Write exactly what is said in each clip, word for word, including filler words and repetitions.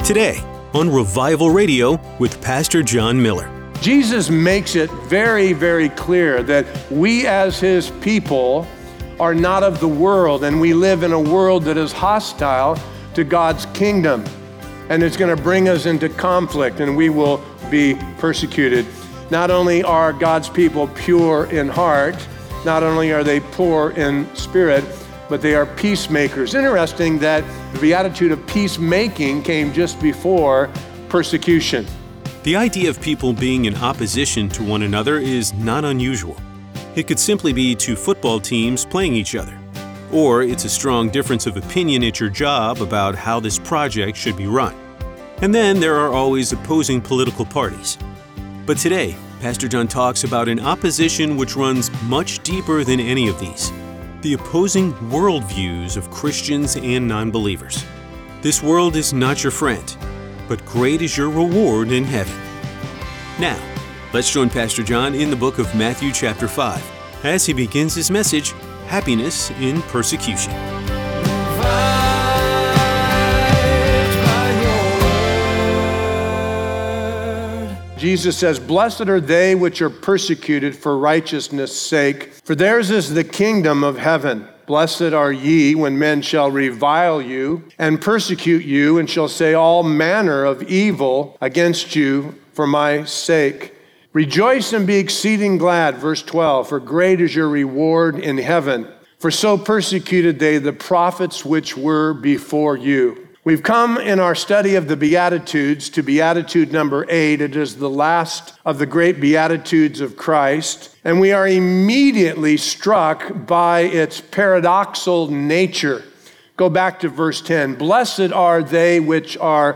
Today on Revival Radio with Pastor John Miller. Jesus makes it very, very clear that we as his people are not of the world, and we live in a world that is hostile to God's kingdom. And it's going to bring us into conflict, and we will be persecuted. Not only are God's people pure in heart, not only are they poor in spirit, but they are peacemakers. Interesting that the beatitude of peacemaking came just before persecution. The idea of people being in opposition to one another is not unusual. It could simply be two football teams playing each other. Or it's a strong difference of opinion at your job about how this project should be run. And then there are always opposing political parties. But today, Pastor John talks about an opposition which runs much deeper than any of these. The opposing worldviews of Christians and non-believers. This world is not your friend, but great is your reward in heaven. Now, let's join Pastor John in the book of Matthew chapter five, as he begins his message, Happiness in Persecution. Jesus says, "Blessed are they which are persecuted for righteousness' sake, for theirs is the kingdom of heaven. Blessed are ye when men shall revile you and persecute you, and shall say all manner of evil against you for my sake. Rejoice and be exceeding glad," verse twelve, "for great is your reward in heaven. For so persecuted they the prophets which were before you." We've come in our study of the Beatitudes to Beatitude number eight. It is the last of the great Beatitudes of Christ, and we are immediately struck by its paradoxical nature. Go back to verse ten. "Blessed are they which are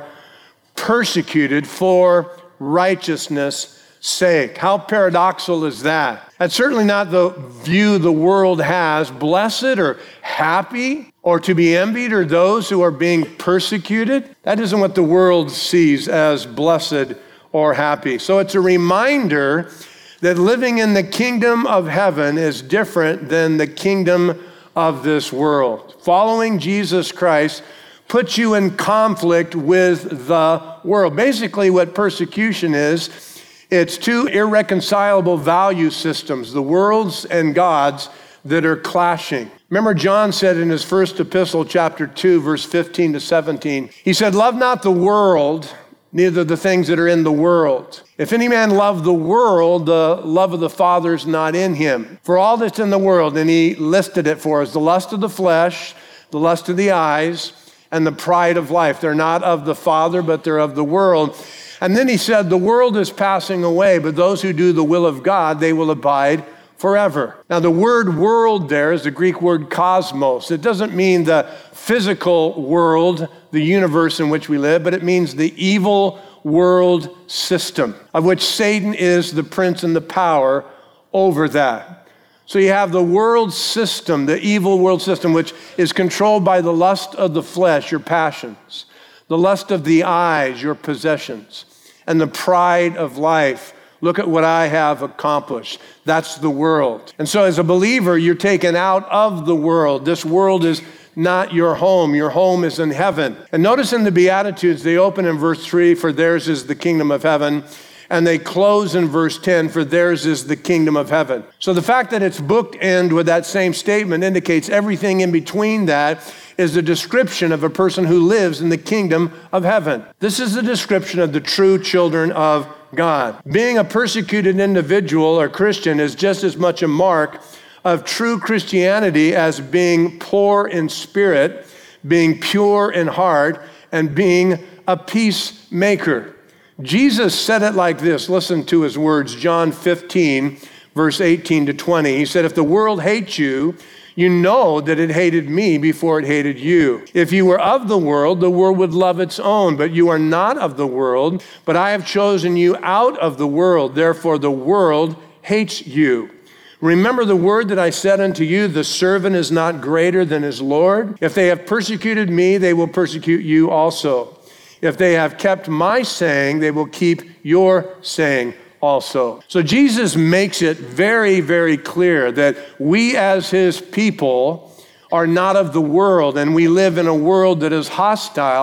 persecuted for righteousness' sake." How paradoxical is that? That's certainly not the view the world has. Blessed or happy or to be envied are those who are being persecuted. That isn't what the world sees as blessed or happy. So it's a reminder that living in the kingdom of heaven is different than the kingdom of this world. Following Jesus Christ puts you in conflict with the world. Basically, what persecution is, it's two irreconcilable value systems, the world's and God's, that are clashing. Remember, John said in his first epistle, chapter two, verse fifteen to seventeen, he said, "Love not the world, neither the things that are in the world. If any man love the world, the love of the Father is not in him. For all that's in the world," and he listed it for us, "the lust of the flesh, the lust of the eyes, and the pride of life. They're not of the Father, but they're of the world." And then he said, "The world is passing away, but those who do the will of God, they will abide forever." Now, the word world there is the Greek word cosmos. It doesn't mean the physical world, the universe in which we live, but it means the evil world system, of which Satan is the prince and the power over that. So you have the world system, the evil world system, which is controlled by the lust of the flesh, your passions, the lust of the eyes, your possessions, and the pride of life. Look at what I have accomplished. That's the world. And so as a believer, you're taken out of the world. This world is not your home. Your home is in heaven. And notice in the Beatitudes, they open in verse three, "For theirs is the kingdom of heaven." And they close in verse ten, "For theirs is the kingdom of heaven." So the fact that it's bookend with that same statement indicates everything in between that is a description of a person who lives in the kingdom of heaven. This is a description of the true children of God. Being a persecuted individual or Christian is just as much a mark of true Christianity as being poor in spirit, being pure in heart, and being a peacemaker. Jesus said it like this. Listen to his words, John fifteen, verse eighteen to twenty. He said, "If the world hates you, you know that it hated me before it hated you. If you were of the world, the world would love its own, but you are not of the world, but I have chosen you out of the world. Therefore, the world hates you. Remember the word that I said unto you, the servant is not greater than his Lord. If they have persecuted me, they will persecute you also. If they have kept my saying, they will keep your saying also." So Jesus makes it very, very clear that we as his people are not of the world, and we live in a world that is hostile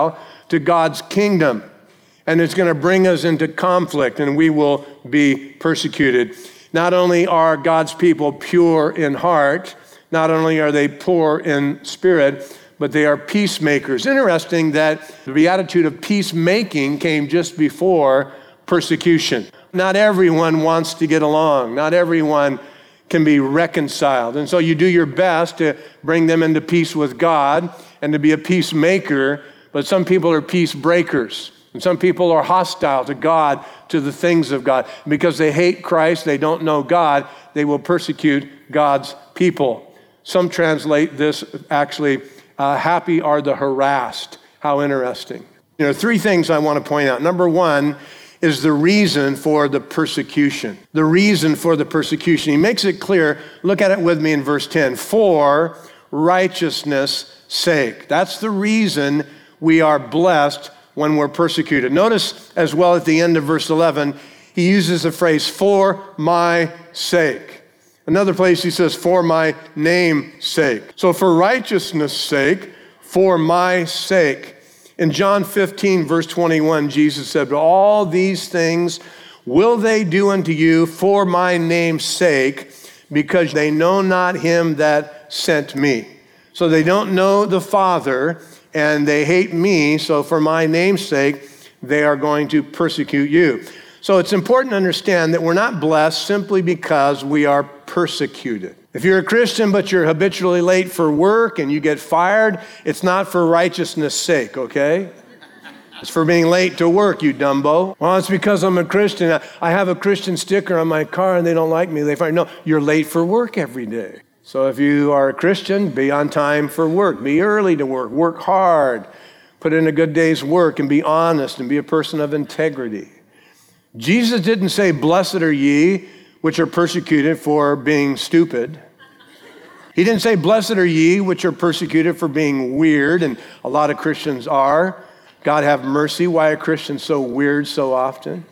to God's kingdom. And it's going to bring us into conflict, and we will be persecuted. Not only are God's people pure in heart, not only are they poor in spirit, but they are peacemakers. Interesting that the beatitude of peacemaking came just before persecution. Not everyone wants to get along. Not everyone can be reconciled. And so you do your best to bring them into peace with God and to be a peacemaker, but some people are peace breakers. And some people are hostile to God, to the things of God. Because they hate Christ, they don't know God, they will persecute God's people. Some translate this actually, uh, happy are the harassed. How interesting. You know, three things I want to point out. Number one is the reason for the persecution. The reason for the persecution. He makes it clear. Look at it with me in verse ten. For righteousness' sake. That's the reason we are blessed when we're persecuted. Notice as well at the end of verse eleven, he uses the phrase, for my sake. Another place he says, for my name's sake. So for righteousness' sake, for my sake. In John fifteen, verse twenty-one, Jesus said, but all these things will they do unto you for my name's sake, because they know not him that sent me. So they don't know the Father, and they hate me, so for my name's sake, they are going to persecute you. So it's important to understand that we're not blessed simply because we are persecuted. If you're a Christian, but you're habitually late for work and you get fired, it's not for righteousness' sake, okay? It's for being late to work, you dumbo. Well, it's because I'm a Christian. I have a Christian sticker on my car and they don't like me. They fire. No, you're late for work every day. So if you are a Christian, be on time for work. Be early to work. Work hard. Put in a good day's work and be honest and be a person of integrity. Jesus didn't say, blessed are ye which are persecuted for being stupid. He didn't say, blessed are ye which are persecuted for being weird, and a lot of Christians are. God have mercy. Why are Christians so weird so often?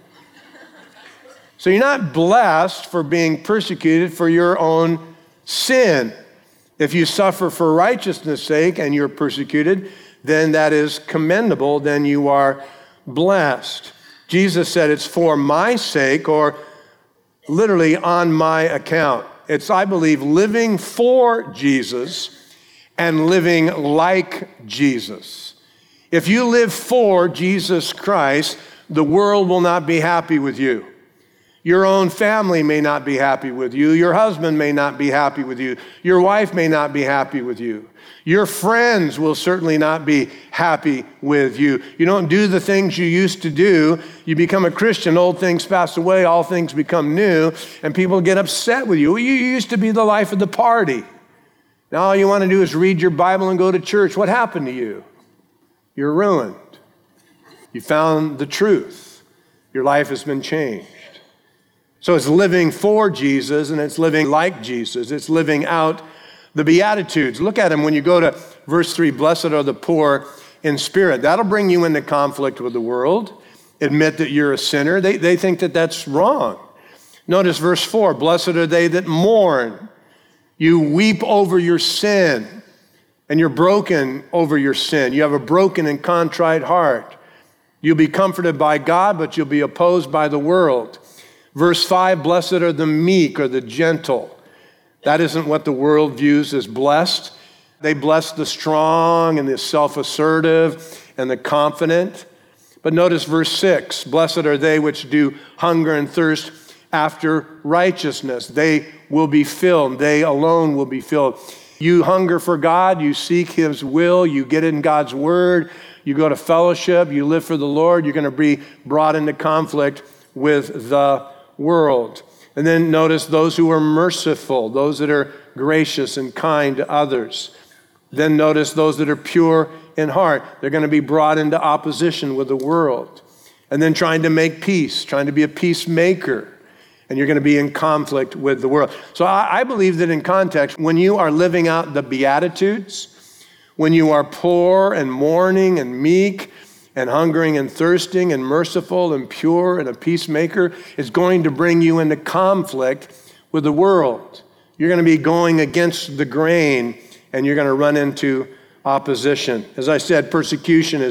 So you're not blessed for being persecuted for your own sin. If you suffer for righteousness' sake and you're persecuted, then that is commendable, then you are blessed. Jesus said it's for my sake, or literally on my account. It's, I believe, living for Jesus and living like Jesus. If you live for Jesus Christ, the world will not be happy with you. Your own family may not be happy with you. Your husband may not be happy with you. Your wife may not be happy with you. Your friends will certainly not be happy with you. You don't do the things you used to do. You become a Christian. Old things pass away. All things become new. And people get upset with you. You used to be the life of the party. Now all you want to do is read your Bible and go to church. What happened to you? You're ruined. You found the truth. Your life has been changed. So it's living for Jesus and it's living like Jesus. It's living out the Beatitudes. Look at them when you go to verse three, blessed are the poor in spirit. That'll bring you into conflict with the world. Admit that you're a sinner. They, they think that that's wrong. Notice verse four, blessed are they that mourn. You weep over your sin and you're broken over your sin. You have a broken and contrite heart. You'll be comforted by God, but you'll be opposed by the world. Verse five, blessed are the meek or the gentle. That isn't what the world views as blessed. They bless the strong and the self-assertive and the confident. But notice verse six, blessed are they which do hunger and thirst after righteousness. They will be filled. They alone will be filled. You hunger for God, you seek His will, you get in God's word, you go to fellowship, you live for the Lord, you're going to be brought into conflict with the world. And then notice those who are merciful, those that are gracious and kind to others. Then notice those that are pure in heart. They're going to be brought into opposition with the world. And then trying to make peace, trying to be a peacemaker. And you're going to be in conflict with the world. So I, I believe that in context, when you are living out the Beatitudes, when you are poor and mourning and meek and hungering and thirsting and merciful and pure and a peacemaker, is going to bring you into conflict with the world. You're going to be going against the grain and you're going to run into opposition. As I said, persecution is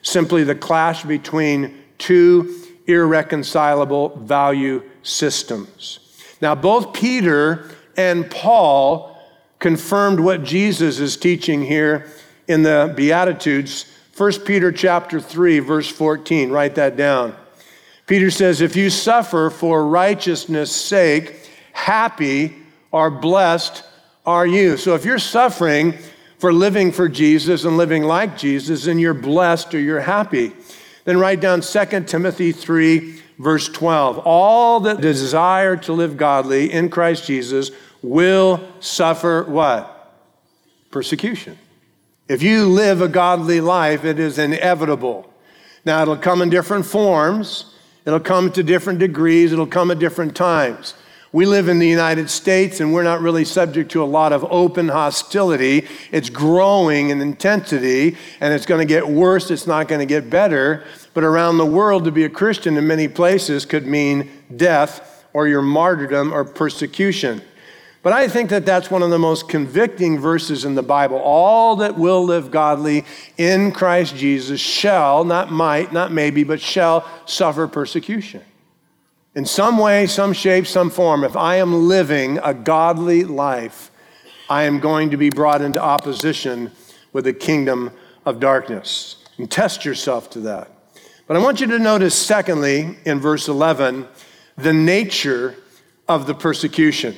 simply the clash between two irreconcilable value systems. Now, both Peter and Paul confirmed what Jesus is teaching here in the Beatitudes. First Peter chapter three, verse fourteen, write that down. Peter says, if you suffer for righteousness' sake, happy or blessed are you. So if you're suffering for living for Jesus and living like Jesus, then you're blessed or you're happy. Then write down Second Timothy three, verse twelve. All that desire to live godly in Christ Jesus will suffer what? Persecution. If you live a godly life, it is inevitable. Now, it'll come in different forms. It'll come to different degrees. It'll come at different times. We live in the United States, and we're not really subject to a lot of open hostility. It's growing in intensity, and it's going to get worse. It's not going to get better. But around the world, to be a Christian in many places could mean death or your martyrdom or persecution. But I think that that's one of the most convicting verses in the Bible. All that will live godly in Christ Jesus shall, not might, not maybe, but shall suffer persecution. In some way, some shape, some form, if I am living a godly life, I am going to be brought into opposition with the kingdom of darkness. And test yourself to that. But I want you to notice, secondly, in verse eleven, the nature of the persecution.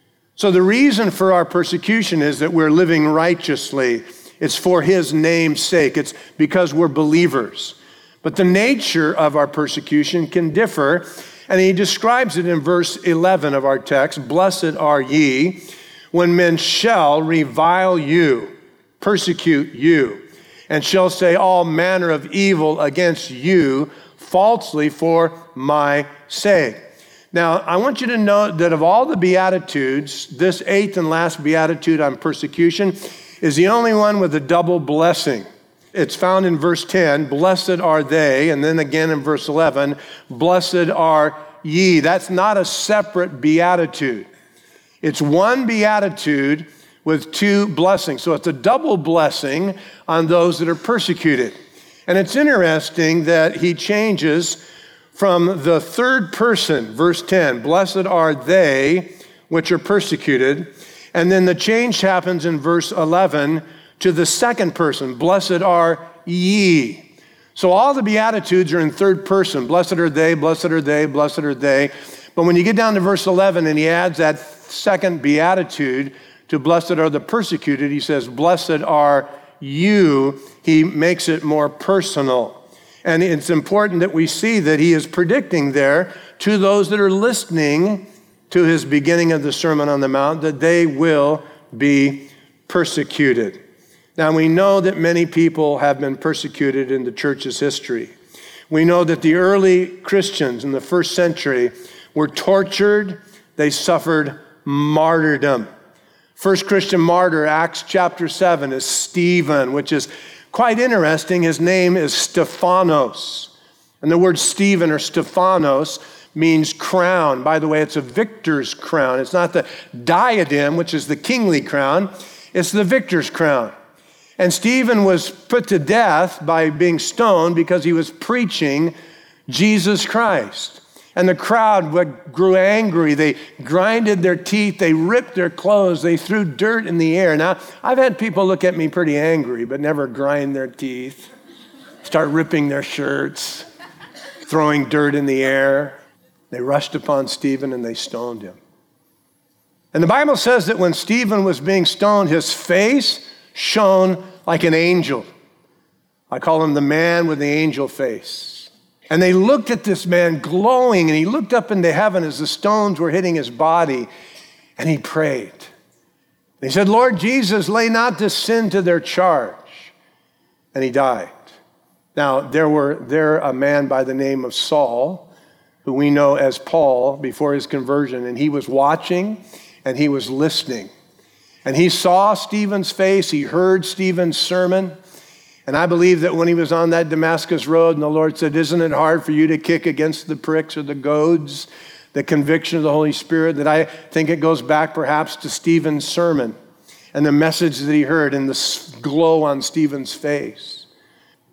So the reason for our persecution is that we're living righteously. It's for his name's sake. It's because we're believers. But the nature of our persecution can differ, and he describes it in verse eleven of our text. Blessed are ye when men shall revile you, persecute you, and shall say all manner of evil against you falsely for my sake. Now, I want you to note that of all the Beatitudes, this eighth and last Beatitude on persecution is the only one with a double blessing. It's found in verse ten, blessed are they, and then again in verse eleven, blessed are ye. That's not a separate beatitude. It's one beatitude with two blessings. So it's a double blessing on those that are persecuted. And it's interesting that he changes from the third person, verse ten, blessed are they which are persecuted. And then the change happens in verse eleven to the second person, blessed are ye. So all the Beatitudes are in third person. Blessed are they, blessed are they, blessed are they. But when you get down to verse eleven and he adds that second Beatitude to blessed are the persecuted, he says, blessed are you. He makes it more personal. And it's important that we see that he is predicting there to those that are listening to his beginning of the Sermon on the Mount that they will be persecuted. Now, we know that many people have been persecuted in the church's history. We know that the early Christians in the first century were tortured. They suffered martyrdom. First Christian martyr, Acts chapter seven, is Stephen, which is quite interesting. His name is Stephanos. And the word Stephen or Stephanos means crown. By the way, it's a victor's crown. It's not the diadem, which is the kingly crown. It's the victor's crown. And Stephen was put to death by being stoned because he was preaching Jesus Christ. And the crowd grew angry. They grinded their teeth. They ripped their clothes. They threw dirt in the air. Now, I've had people look at me pretty angry, but never grind their teeth, start ripping their shirts, throwing dirt in the air. They rushed upon Stephen and they stoned him. And the Bible says that when Stephen was being stoned, his face shone like an angel. I call him the man with the angel face. And they looked at this man glowing, and he looked up into heaven as the stones were hitting his body, and he prayed. And he said, Lord Jesus, lay not this sin to their charge. And he died. Now, there were there a man by the name of Saul, who we know as Paul before his conversion, and he was watching and he was listening. And he saw Stephen's face, he heard Stephen's sermon. And I believe that when he was on that Damascus road and the Lord said, isn't it hard for you to kick against the pricks or the goads, the conviction of the Holy Spirit, that I think it goes back perhaps to Stephen's sermon and the message that he heard and the glow on Stephen's face.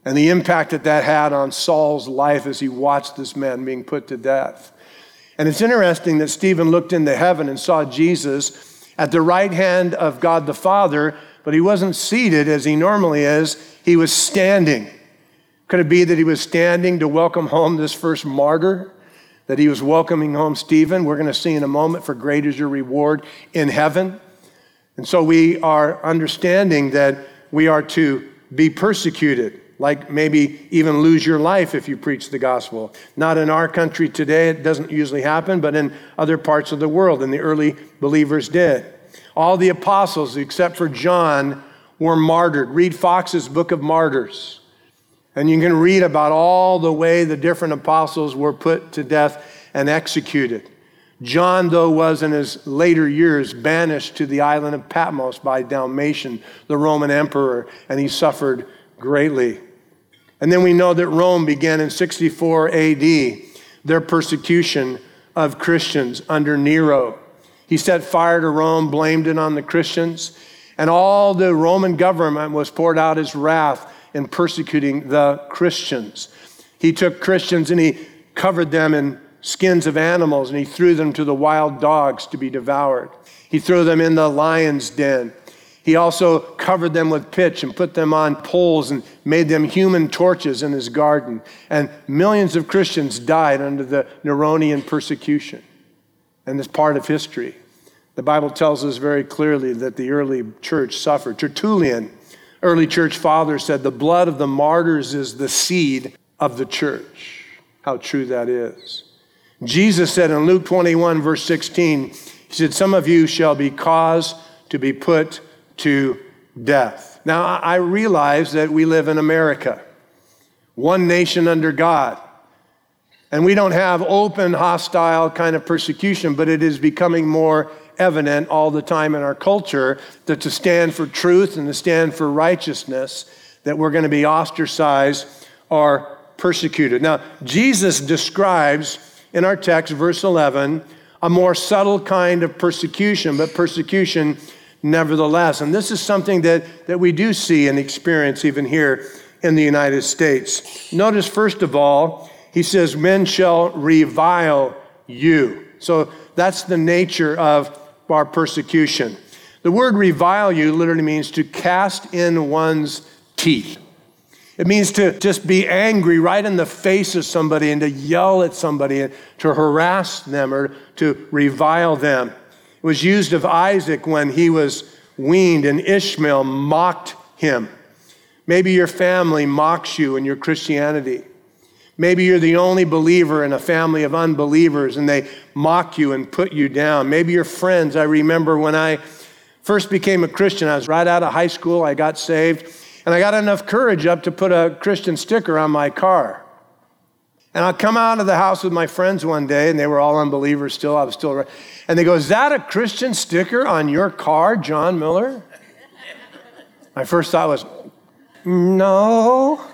and the impact that that had on Saul's life as he watched this man being put to death. And it's interesting that Stephen looked into heaven and saw Jesus at the right hand of God the Father, but he wasn't seated as he normally is. He was standing. Could it be that he was standing to welcome home this first martyr? That he was welcoming home Stephen? We're going to see in a moment, for great is your reward in heaven. And so we are understanding that we are to be persecuted, like maybe even lose your life if you preach the gospel. Not in our country today, it doesn't usually happen, but in other parts of the world, and the early believers did. All the apostles, except for John, were martyred. Read Fox's Book of Martyrs, and you can read about all the way the different apostles were put to death and executed. John, though, was in his later years banished to the island of Patmos by Domitian, the Roman emperor, and he suffered greatly. And then we know that Rome began in sixty-four A D, their persecution of Christians under Nero. He set fire to Rome, blamed it on the Christians, and all the Roman government was poured out his wrath in persecuting the Christians. He took Christians and he covered them in skins of animals, and he threw them to the wild dogs to be devoured. He threw them in the lion's den. He also covered them with pitch and put them on poles and made them human torches in his garden. And millions of Christians died under the Neronian persecution. And it's part of history. The Bible tells us very clearly that the early church suffered. Tertullian, early church father, said, the blood of the martyrs is the seed of the church. How true that is. Jesus said in Luke twenty-one, verse sixteen, he said, some of you shall be caused to be put to death. Now, I realize that we live in America, one nation under God. And we don't have open, hostile kind of persecution, but it is becoming more evident all the time in our culture that to stand for truth and to stand for righteousness, that we're going to be ostracized or persecuted. Now, Jesus describes in our text, verse eleven, a more subtle kind of persecution, but persecution nevertheless. And this is something that, that we do see and experience even here in the United States. Notice, first of all, he says, men shall revile you. So that's the nature of our persecution. The word revile you literally means to cast in one's teeth. It means to just be angry right in the face of somebody and to yell at somebody and to harass them or to revile them. It was used of Isaac when he was weaned and Ishmael mocked him. Maybe your family mocks you in your Christianity. Maybe you're the only believer in a family of unbelievers and they mock you and put you down. Maybe your friends. I remember when I first became a Christian, I was right out of high school, I got saved, and I got enough courage up to put a Christian sticker on my car. And I'd come out of the house with my friends one day, and they were all unbelievers still, I was still, and they go, is that a Christian sticker on your car, John Miller? My first thought was, no.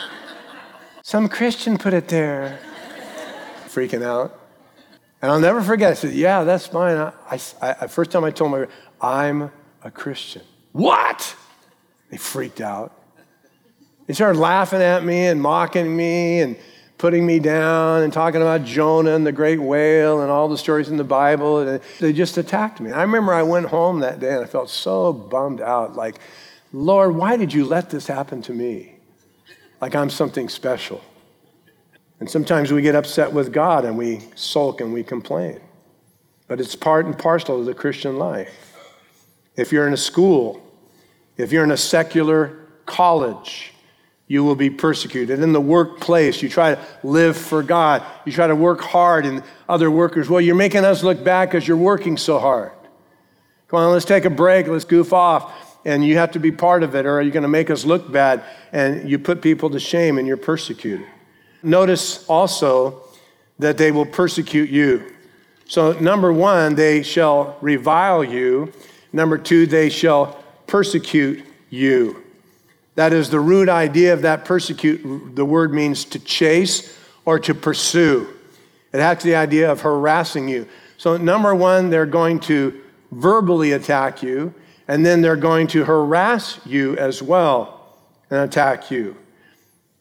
Some Christian put it there. Freaking out. And I'll never forget. I said, yeah, that's fine. I, I, I, first time I told them, I'm a Christian. What? They freaked out. They started laughing at me and mocking me and putting me down and talking about Jonah and the great whale and all the stories in the Bible. And they just attacked me. I remember I went home that day and I felt so bummed out. Like, Lord, why did you let this happen to me? Like I'm something special. And sometimes we get upset with God and we sulk and we complain. But it's part and parcel of the Christian life. If you're in a school, if you're in a secular college, you will be persecuted. In the workplace, you try to live for God. You try to work hard, and other workers, well, you're making us look bad because you're working so hard. Come on, let's take a break. Let's goof off. And you have to be part of it, or you're going to make us look bad, and you put people to shame and you're persecuted. Notice also that they will persecute you. So number one, they shall revile you. Number two, they shall persecute you. That is the root idea of that persecute. The word means to chase or to pursue. It has the idea of harassing you. So number one, they're going to verbally attack you. And then they're going to harass you as well and attack you.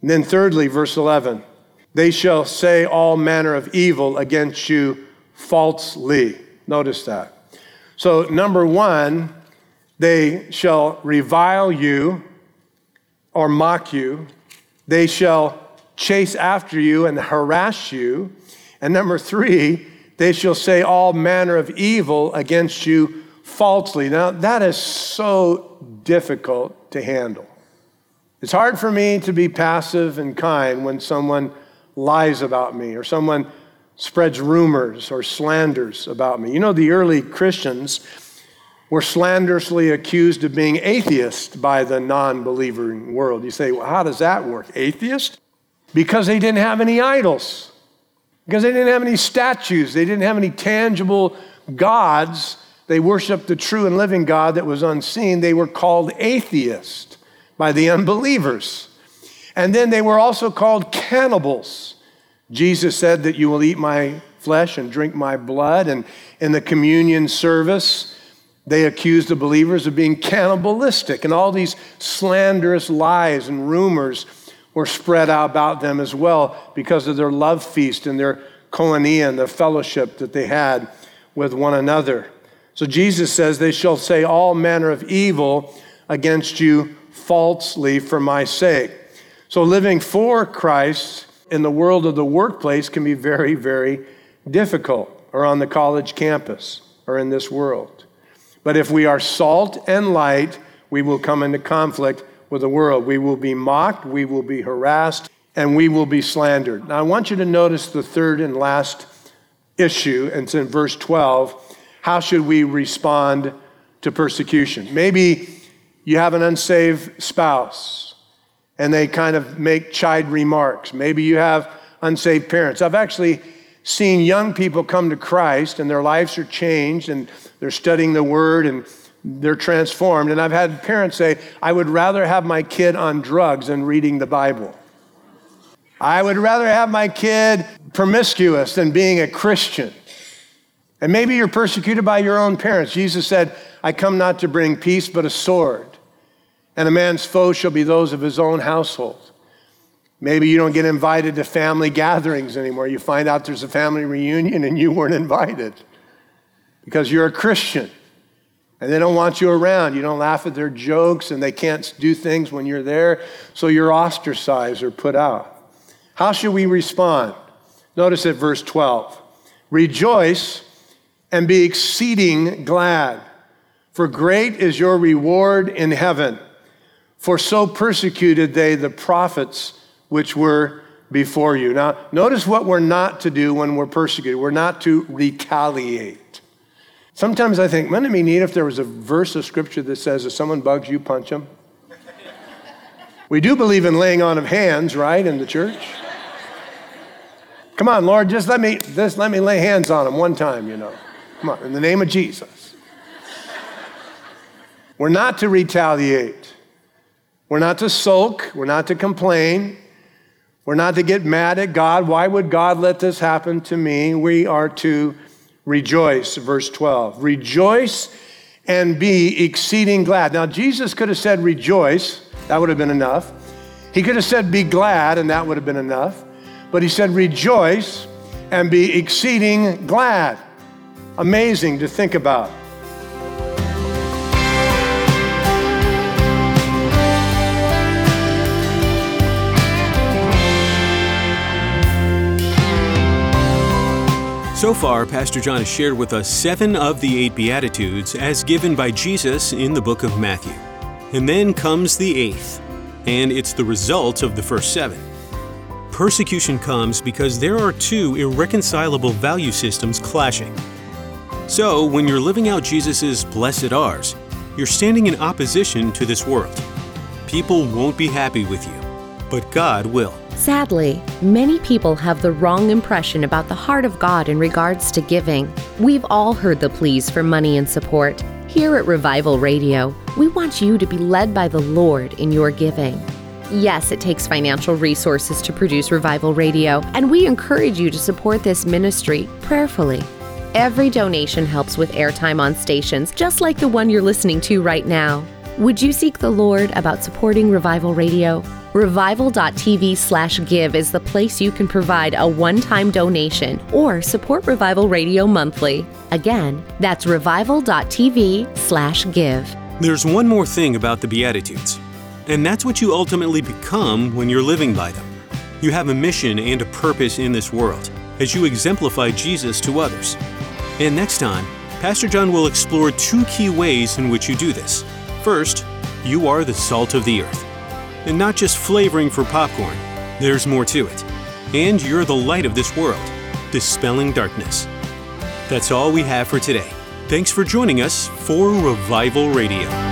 And then thirdly, verse eleven, they shall say all manner of evil against you falsely. Notice that. So number one, they shall revile you or mock you. They shall chase after you and harass you. And number three, they shall say all manner of evil against you falsely. Now, that is so difficult to handle. It's hard for me to be passive and kind when someone lies about me or someone spreads rumors or slanders about me. You know, the early Christians were slanderously accused of being atheists by the non-believing world. You say, well, how does that work? Atheist? Because they didn't have any idols. Because they didn't have any statues. They didn't have any tangible gods. They worshiped the true and living God that was unseen. They were called atheists by the unbelievers. And then they were also called cannibals. Jesus said that you will eat my flesh and drink my blood. And in the communion service, they accused the believers of being cannibalistic. And all these slanderous lies and rumors were spread out about them as well because of their love feast and their koinonia and the fellowship that they had with one another. So Jesus says they shall say all manner of evil against you falsely for my sake. So living for Christ in the world of the workplace can be very, very difficult, or on the college campus, or in this world. But if we are salt and light, we will come into conflict with the world. We will be mocked, we will be harassed, and we will be slandered. Now I want you to notice the third and last issue, and it's in verse twelve. How should we respond to persecution? Maybe you have an unsaved spouse, and they kind of make chide remarks. Maybe you have unsaved parents. I've actually seen young people come to Christ, and their lives are changed, and they're studying the Word, and they're transformed. And I've had parents say, I would rather have my kid on drugs than reading the Bible. I would rather have my kid promiscuous than being a Christian. And maybe you're persecuted by your own parents. Jesus said, I come not to bring peace, but a sword. And a man's foes shall be those of his own household. Maybe you don't get invited to family gatherings anymore. You find out there's a family reunion and you weren't invited because you're a Christian. And they don't want you around. You don't laugh at their jokes, and they can't do things when you're there, so you're ostracized or put out. How should we respond? Notice at verse twelve. Rejoice and be exceeding glad, for great is your reward in heaven. For so persecuted they the prophets which were before you. Now, notice what we're not to do when we're persecuted. We're not to retaliate. Sometimes I think, wouldn't it be neat if there was a verse of scripture that says, if someone bugs you, punch them? We do believe in laying on of hands, right, in the church? Come on, Lord, just let me, just let me lay hands on them one time, you know. Come on, in the name of Jesus. We're not to retaliate. We're not to sulk. We're not to complain. We're not to get mad at God. Why would God let this happen to me? We are to rejoice, verse twelve. Rejoice and be exceeding glad. Now, Jesus could have said rejoice. That would have been enough. He could have said be glad, and that would have been enough. But he said rejoice and be exceeding glad. Amazing to think about. So far, Pastor John has shared with us seven of the eight Beatitudes as given by Jesus in the book of Matthew. And then comes the eighth, and it's the result of the first seven. Persecution comes because there are two irreconcilable value systems clashing. So, when you're living out Jesus' blessed ours, you're standing in opposition to this world. People won't be happy with you, but God will. Sadly, many people have the wrong impression about the heart of God in regards to giving. We've all heard the pleas for money and support. Here at Revival Radio, we want you to be led by the Lord in your giving. Yes, it takes financial resources to produce Revival Radio, and we encourage you to support this ministry prayerfully. Every donation helps with airtime on stations just like the one you're listening to right now. Would you seek the Lord about supporting Revival Radio? Revival.tv slash give is the place you can provide a one-time donation or support Revival Radio monthly. Again, that's revival.tv slash give. There's one more thing about the Beatitudes, and that's what you ultimately become when you're living by them. You have a mission and a purpose in this world as you exemplify Jesus to others. And next time, Pastor John will explore two key ways in which you do this. First, you are the salt of the earth. And not just flavoring for popcorn, there's more to it. And you're the light of this world, dispelling darkness. That's all we have for today. Thanks for joining us for Revival Radio.